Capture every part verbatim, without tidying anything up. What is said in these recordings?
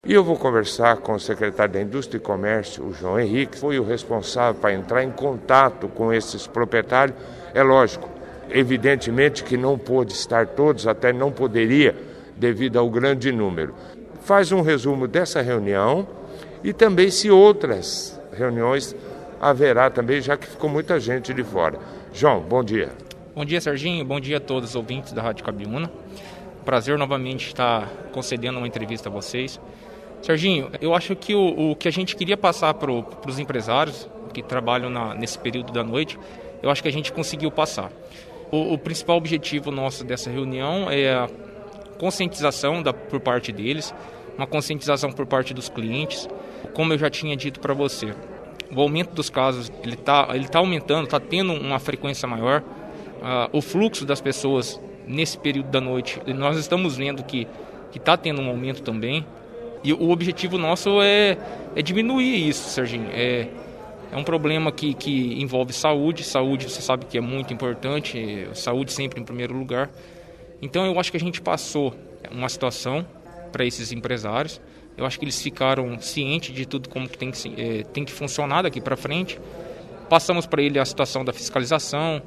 E eu vou conversar com o secretário da Indústria e Comércio, o João Henrique, foi o responsável para entrar em contato com esses proprietários. É lógico, evidentemente que não pôde estar todos, até não poderia, devido ao grande número. Faz um resumo dessa reunião e também se outras reuniões haverá também, já que ficou muita gente de fora. João, bom dia. Bom dia, Serginho. Bom dia a todos os ouvintes da Rádio Cabiúna. Prazer novamente estar concedendo uma entrevista a vocês. Serginho, eu acho que o, o que a gente queria passar para os empresários que trabalham na, nesse período da noite, eu acho que a gente conseguiu passar. O, o principal objetivo nosso dessa reunião é a conscientização da, por parte deles, uma conscientização por parte dos clientes. Como eu já tinha dito para você, o aumento dos casos ele está ele tá aumentando, está tendo uma frequência maior. Uh, o fluxo das pessoas nesse período da noite, nós estamos vendo que está tendo um aumento também. E o objetivo nosso é, é diminuir isso, Serginho. É, é um problema que, que envolve saúde. Saúde, você sabe que é muito importante. Saúde sempre em primeiro lugar. Então, eu acho que a gente passou uma situação para esses empresários. Eu acho que eles ficaram cientes de tudo como que tem que, é, tem que funcionar daqui para frente. Passamos para ele a situação da fiscalização,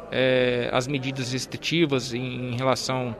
é, as medidas restritivas em, em relação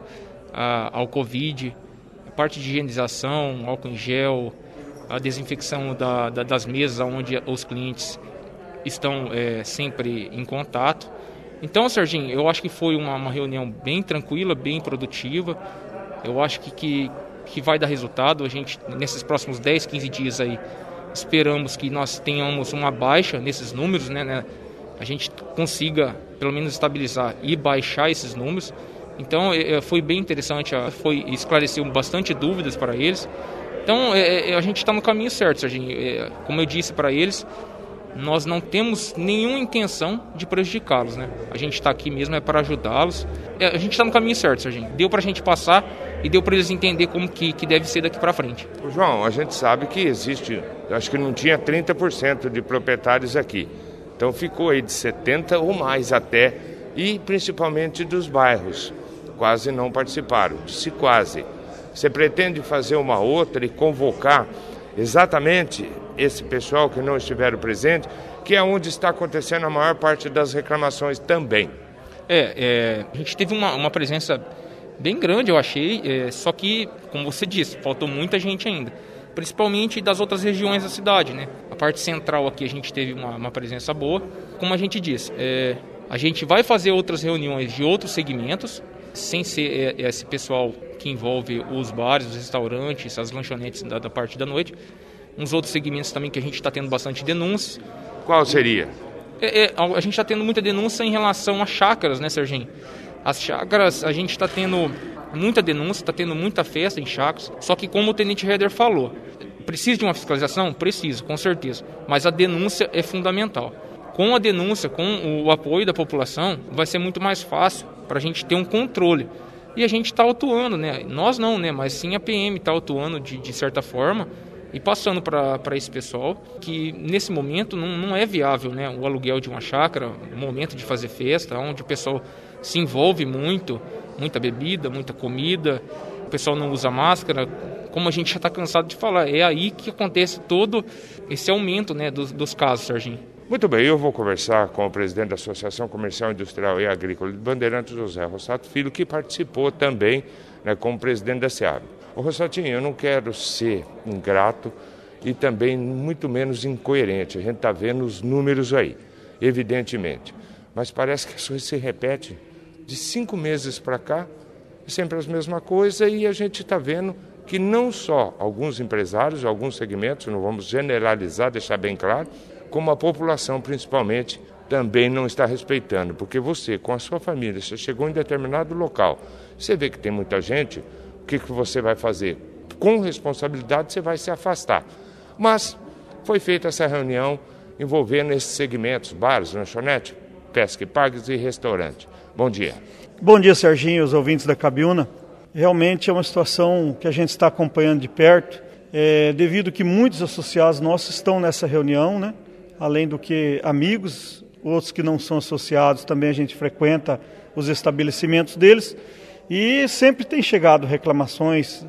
a, ao Covid, parte de higienização, álcool em gel, a desinfecção da, da, das mesas onde os clientes estão é, sempre em contato. Então, Serginho, eu acho que foi uma, uma reunião bem tranquila, bem produtiva. Eu acho que, que, que vai dar resultado. A gente, nesses próximos dez, quinze dias aí, esperamos que nós tenhamos uma baixa nesses números, né, né? A gente consiga, pelo menos, estabilizar e baixar esses números. Então foi bem interessante, foi, esclareceu bastante dúvidas para eles. Então a gente está no caminho certo, Serginho. Como eu disse para eles, nós não temos nenhuma intenção de prejudicá-los, né? A gente está aqui mesmo é para ajudá-los. A gente está no caminho certo, Serginho. Deu para a gente passar e deu para eles entender como que, que deve ser daqui para frente. João, a gente sabe que existe, acho que não tinha trinta por cento de proprietários aqui. Então ficou aí de setenta por cento ou mais até, e principalmente dos bairros. Quase não participaram, disse quase. Você pretende fazer uma outra e convocar exatamente esse pessoal que não estiveram presente, que é onde está acontecendo a maior parte das reclamações também? É, é a gente teve uma, uma presença bem grande, eu achei, é, só que, como você disse, faltou muita gente ainda, principalmente das outras regiões da cidade, né? A parte central aqui a gente teve uma, uma presença boa. Como a gente disse, é, a gente vai fazer outras reuniões de outros segmentos, sem ser esse pessoal que envolve os bares, os restaurantes, as lanchonetes da, da parte da noite. Uns outros segmentos também que a gente está tendo bastante denúncias. Qual seria? É, é, a gente está tendo muita denúncia em relação às chácaras, né, Serginho? As chácaras, a gente está tendo muita denúncia, está tendo muita festa em chácaras, só que como o Tenente Reder falou, precisa de uma fiscalização? Precisa, com certeza, mas a denúncia é fundamental. Com a denúncia, com o apoio da população, vai ser muito mais fácil para a gente ter um controle. E a gente está atuando, né? Nós não, né? Mas sim a P M está atuando de, de certa forma e passando para esse pessoal que nesse momento não, não é viável, né? O aluguel de uma chácara, o momento de fazer festa, onde o pessoal se envolve muito, muita bebida, muita comida, o pessoal não usa máscara. Como a gente já está cansado de falar, é aí que acontece todo esse aumento, né, dos, dos casos, Serginho. Muito bem, eu vou conversar com o presidente da Associação Comercial, Industrial e Agrícola de Bandeirantes, José Rossato Filho, que participou também, né, como presidente da SEAB. Ô Rossatinho, eu não quero ser ingrato e também muito menos incoerente. A gente está vendo os números aí, evidentemente. Mas parece que as coisas se repetem de cinco meses para cá, é sempre a mesma coisa, e a gente está vendo que não só alguns empresários, alguns segmentos, não vamos generalizar, deixar bem claro, como a população principalmente também não está respeitando, porque você, com a sua família, você chegou em determinado local, você vê que tem muita gente, o que, que você vai fazer? Com responsabilidade você vai se afastar. Mas foi feita essa reunião envolvendo esses segmentos, bares, lanchonete, pesca e parques e restaurante. Bom dia. Bom dia, Serginho, os ouvintes da Cabiúna. Realmente é uma situação que a gente está acompanhando de perto, é, devido que muitos associados nossos estão nessa reunião, né? Além do que amigos, outros que não são associados, também a gente frequenta os estabelecimentos deles, e sempre tem chegado reclamações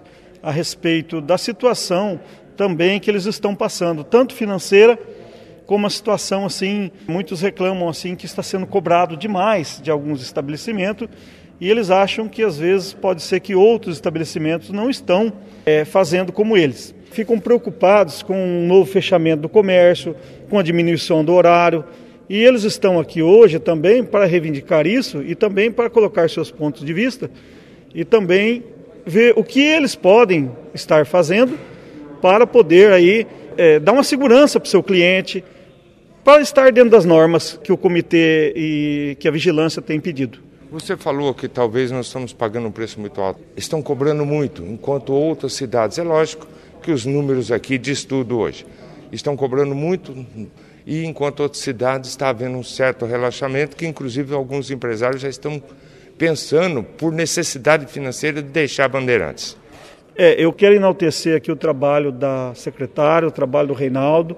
a respeito da situação também que eles estão passando, tanto financeira como a situação, assim, muitos reclamam assim que está sendo cobrado demais de alguns estabelecimentos e eles acham que às vezes pode ser que outros estabelecimentos não estão é, fazendo como eles. Ficam preocupados com um novo fechamento do comércio, com a diminuição do horário e eles estão aqui hoje também para reivindicar isso e também para colocar seus pontos de vista e também ver o que eles podem estar fazendo para poder aí é, dar uma segurança para o seu cliente, para estar dentro das normas que o comitê e que a vigilância tem pedido. Você falou que talvez nós estamos pagando um preço muito alto. Estão cobrando muito, enquanto outras cidades, é lógico que os números aqui diz tudo hoje, estão cobrando muito e enquanto outras cidades está havendo um certo relaxamento que inclusive alguns empresários já estão pensando por necessidade financeira de deixar Bandeirantes. É, eu quero enaltecer aqui o trabalho da secretária, o trabalho do Reinaldo.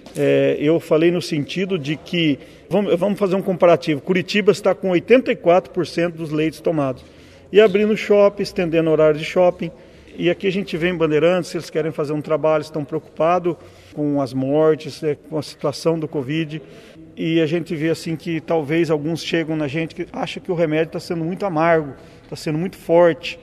É, eu falei no sentido de que, vamos, vamos fazer um comparativo, Curitiba está com oitenta e quatro por cento dos leitos tomados. E abrindo shopping, estendendo o horário de shopping. E aqui a gente vê em Bandeirantes, eles querem fazer um trabalho, estão preocupados com as mortes, com a situação do Covid. E a gente vê assim que talvez alguns chegam na gente que acham que o remédio está sendo muito amargo, está sendo muito forte.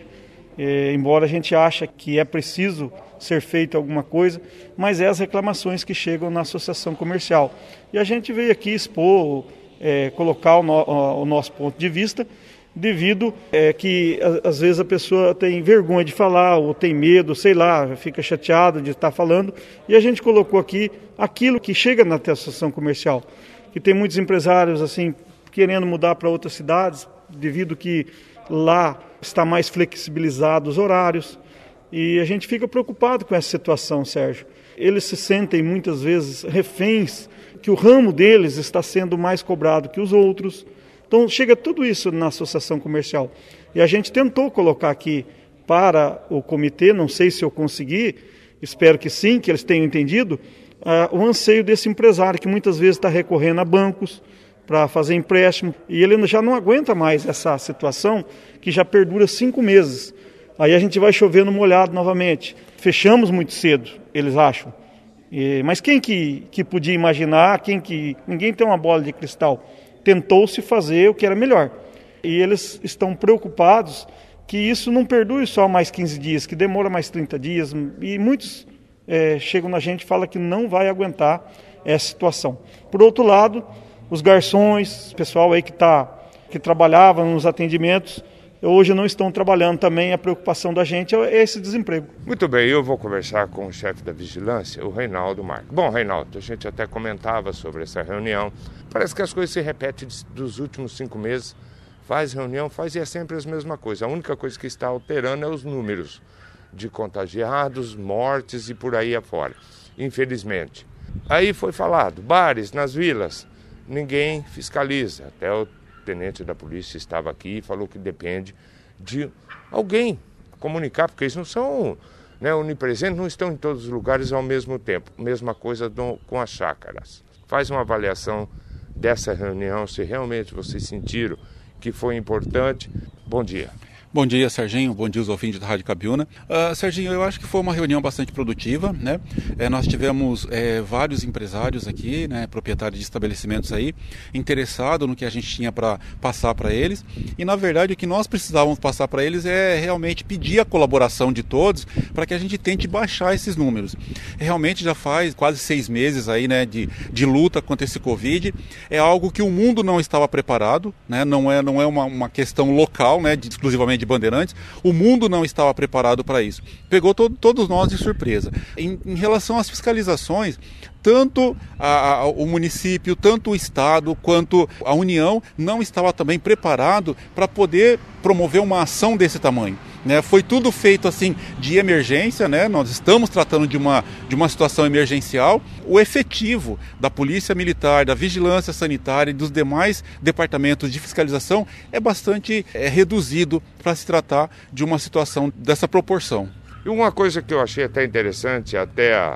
É, embora a gente ache que é preciso ser feito alguma coisa, mas é as reclamações que chegam na associação comercial. E a gente veio aqui expor, é, colocar o, no, o nosso ponto de vista, devido é, que às vezes a pessoa tem vergonha de falar, ou tem medo, sei lá, fica chateado de estar falando, e a gente colocou aqui aquilo que chega na associação comercial, que tem muitos empresários assim querendo mudar para outras cidades, devido que lá está mais flexibilizado os horários, e a gente fica preocupado com essa situação, Sérgio. Eles se sentem muitas vezes reféns, que o ramo deles está sendo mais cobrado que os outros. Então chega tudo isso na associação comercial. E a gente tentou colocar aqui para o comitê, não sei se eu consegui, espero que sim, que eles tenham entendido, uh, o anseio desse empresário que muitas vezes está recorrendo a bancos para fazer empréstimo, e ele já não aguenta mais essa situação que já perdura cinco meses. Aí a gente vai chover no molhado novamente. Fechamos muito cedo, eles acham. E, mas quem que, que podia imaginar, quem que, ninguém tem uma bola de cristal, tentou-se fazer o que era melhor. E eles estão preocupados que isso não perdure só mais quinze dias, que demora mais trinta dias, e muitos é, chegam na gente e falam que não vai aguentar essa situação. Por outro lado, os garçons, o pessoal aí que, tá, que trabalhava nos atendimentos, hoje não estão trabalhando também. A preocupação da gente é esse desemprego. Muito bem, eu vou conversar com o chefe da vigilância, o Reinaldo Marques. Bom, Reinaldo, a gente até comentava sobre essa reunião. Parece que as coisas se repetem dos últimos cinco meses. Faz reunião, faz e é sempre a mesma coisa. A única coisa que está alterando é os números de contagiados, mortes e por aí afora, infelizmente. Aí foi falado, bares nas vilas, ninguém fiscaliza. Até o tenente da polícia estava aqui e falou que depende de alguém comunicar, porque eles não são, né, onipresentes, não estão em todos os lugares ao mesmo tempo. Mesma coisa do, com as chácaras. Faz uma avaliação dessa reunião, se realmente vocês sentiram que foi importante. Bom dia. Bom dia, Serginho. Bom dia, os ouvintes da Rádio Cabiúna. Uh, Serginho, eu acho que foi uma reunião bastante produtiva, né? É, nós tivemos é, vários empresários aqui, né, proprietários de estabelecimentos aí, interessados no que a gente tinha para passar para eles. E, na verdade, o que nós precisávamos passar para eles é realmente pedir a colaboração de todos para que a gente tente baixar esses números. Realmente já faz quase seis meses aí, né, de, de luta contra esse Covid. É algo que o mundo não estava preparado, né? Não é, não é uma, uma questão local, né, de, exclusivamente de Bandeirantes, o mundo não estava preparado para isso. Pegou to- todos nós de surpresa. Em, em relação às fiscalizações, tanto a, a, o município, tanto o Estado, quanto a União não estava também preparado para poder promover uma ação desse tamanho. Né? Foi tudo feito assim de emergência, né? Nós estamos tratando de uma, de uma situação emergencial. O efetivo da Polícia Militar, da Vigilância Sanitária e dos demais departamentos de fiscalização é bastante é, reduzido para se tratar de uma situação dessa proporção. E uma coisa que eu achei até interessante, até a,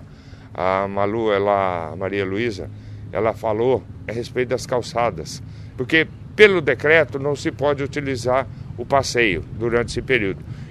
a Malu, ela, a Maria Luísa, ela falou a respeito das calçadas, porque pelo decreto não se pode utilizar o passeio durante esse período.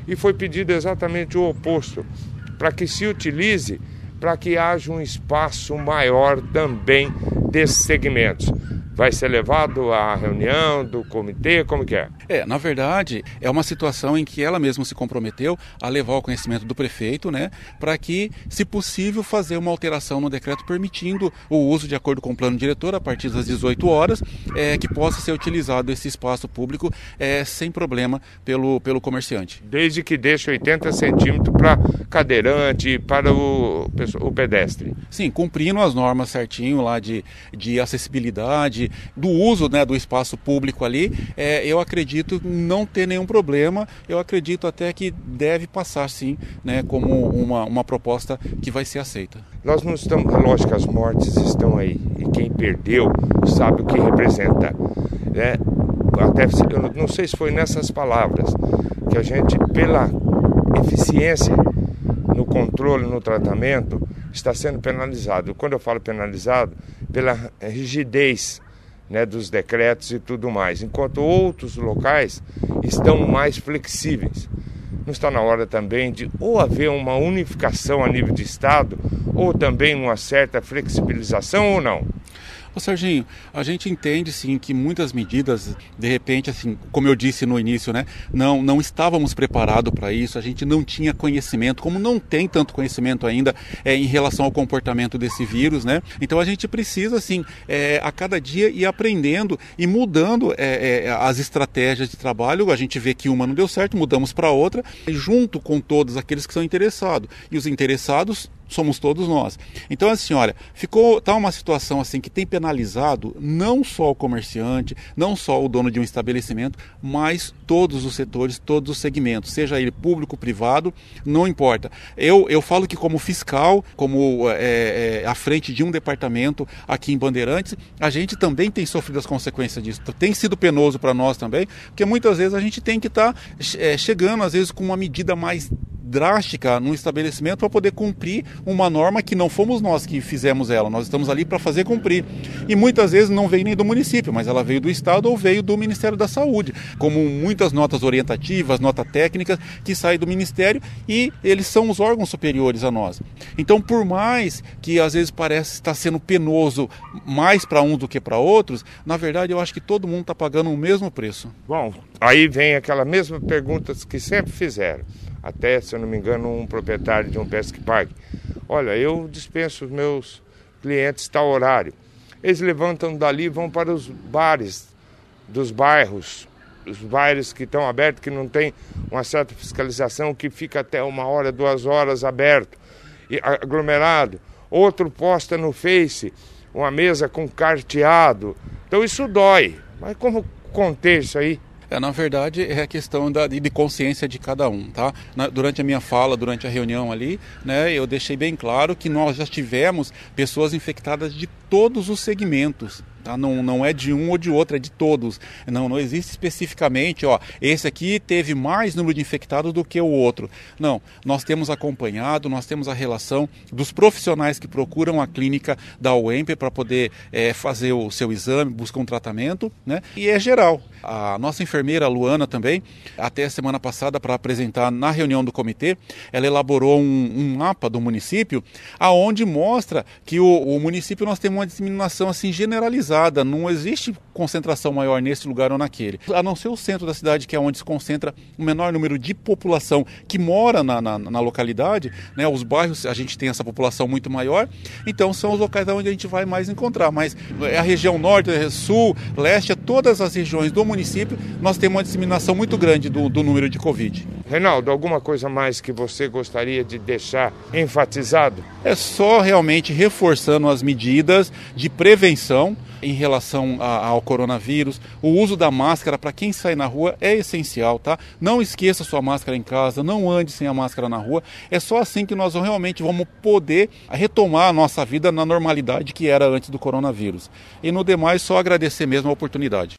E foi pedido exatamente o oposto, para que se utilize, para que haja um espaço maior também desses segmentos. Vai ser levado à reunião do comitê, como que é? É, na verdade, é uma situação em que ela mesma se comprometeu a levar ao conhecimento do prefeito, né, para que, se possível, fazer uma alteração no decreto permitindo o uso de acordo com o plano diretor a partir das dezoito horas, é, que possa ser utilizado esse espaço público é, sem problema pelo, pelo comerciante. Desde que deixe oitenta centímetros para cadeirante e para o, o pedestre. Sim, cumprindo as normas certinho lá de, de acessibilidade, do uso, né, do espaço público ali, é, eu acredito não ter nenhum problema, eu acredito até que deve passar sim, né, como uma, uma proposta que vai ser aceita. Nós não estamos, lógico que as mortes estão aí, e quem perdeu sabe o que representa, né? Até, eu não sei se foi nessas palavras, que a gente, pela eficiência no controle, no tratamento, está sendo penalizado. Quando eu falo penalizado, pela rigidez, né, dos decretos e tudo mais, enquanto outros locais estão mais flexíveis. Não está na hora também de ou haver uma unificação a nível de estado, ou também uma certa flexibilização ou não? Ô Serginho, a gente entende sim que muitas medidas, de repente, assim, como eu disse no início, né, não, não estávamos preparados para isso, a gente não tinha conhecimento, como não tem tanto conhecimento ainda é, em relação ao comportamento desse vírus, né? Então a gente precisa, assim, é, a cada dia ir aprendendo e mudando é, é, as estratégias de trabalho. A gente vê que uma não deu certo, mudamos para outra, junto com todos aqueles que são interessados. E os interessados somos todos nós. Então, assim, olha, ficou, tá uma situação assim que tem penalizado não só o comerciante, não só o dono de um estabelecimento, mas todos os setores, todos os segmentos, seja ele público, privado, não importa. Eu, eu falo que como fiscal, como é, é, à frente de um departamento aqui em Bandeirantes, a gente também tem sofrido as consequências disso. Tem sido penoso para nós também, porque muitas vezes a gente tem que estar tá, é, chegando, às vezes, com uma medida mais drástica no estabelecimento para poder cumprir uma norma que não fomos nós que fizemos ela, nós estamos ali para fazer cumprir. E muitas vezes não veio nem do município, mas ela veio do Estado ou veio do Ministério da Saúde, como muitas notas orientativas, notas técnicas que saem do Ministério e eles são os órgãos superiores a nós. Então, por mais que às vezes parece estar sendo penoso mais para uns do que para outros, na verdade eu acho que todo mundo está pagando o mesmo preço. Bom, aí vem aquela mesma pergunta que sempre fizeram. Até, se eu não me engano, um proprietário de um pesque park. Olha, eu dispenso os meus clientes tal horário. Eles levantam dali e vão para os bares dos bairros, os bares que estão abertos, que não tem uma certa fiscalização, que fica até uma hora, duas horas aberto, e aglomerado. Outro posta no Face uma mesa com carteado. Então isso dói. Mas como conter isso aí? É, na verdade, é a questão da, de consciência de cada um, tá? Na, durante a minha fala, durante a reunião ali, né, eu deixei bem claro que nós já tivemos pessoas infectadas de todos os segmentos. Tá? Não, não é de um ou de outro, é de todos. Não, não existe especificamente, ó, esse aqui teve mais número de infectados do que o outro. Não, nós temos acompanhado, nós temos a relação dos profissionais que procuram a clínica da U E M P para poder é, fazer o seu exame, buscar um tratamento, né? E é geral. A nossa enfermeira, a Luana, também, até a semana passada, para apresentar na reunião do comitê, ela elaborou um, um mapa do município, aonde mostra que o, o município nós temos uma disseminação assim generalizada. Não existe concentração maior nesse lugar ou naquele. A não ser o centro da cidade, que é onde se concentra o menor número de população que mora na, na, na localidade, né? Os bairros, a gente tem essa população muito maior, então são os locais onde a gente vai mais encontrar. Mas é a região norte, sul, leste, todas as regiões do município, nós temos uma disseminação muito grande do, do número de Covid. Reinaldo, alguma coisa mais que você gostaria de deixar enfatizado? É só realmente reforçando as medidas de prevenção em relação a, ao coronavírus. O uso da máscara para quem sai na rua é essencial, tá? Não esqueça sua máscara em casa, não ande sem a máscara na rua. É só assim que nós realmente vamos poder retomar a nossa vida na normalidade que era antes do coronavírus. E no demais, só agradecer mesmo a oportunidade.